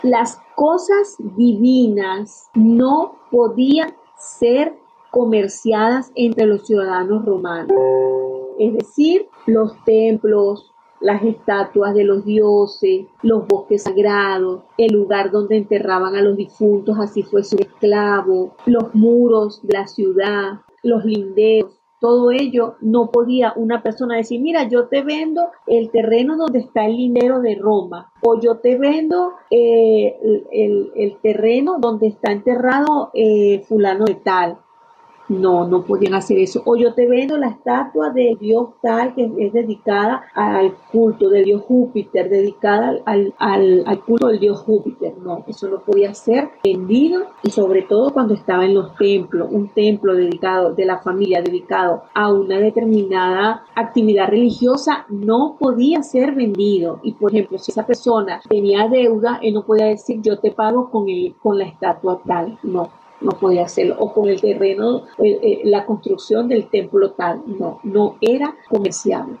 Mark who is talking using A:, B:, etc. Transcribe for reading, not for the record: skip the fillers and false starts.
A: Las cosas divinas no podían ser comerciadas entre los ciudadanos romanos. Es decir, los templos, las estatuas de los dioses, los bosques sagrados, el lugar donde enterraban a los difuntos, así fuese un esclavo, los muros de la ciudad, los linderos. Todo ello no podía una persona decir, mira, yo te vendo el terreno donde está el lindero de Roma, o yo te vendo el terreno donde está enterrado fulano de tal. No, no podían hacer eso. O yo te vendo la estatua del dios tal que es dedicada al culto del dios Júpiter, dedicada al culto del dios Júpiter. No, eso no podía ser vendido, y sobre todo cuando estaba en los templos, un templo dedicado de la familia, dedicado a una determinada actividad religiosa, no podía ser vendido. Y por ejemplo, si esa persona tenía deuda, él no podía decir yo te pago con la estatua tal. No, no podía hacerlo, o con el terreno, la construcción del templo tal, no, no era comerciable.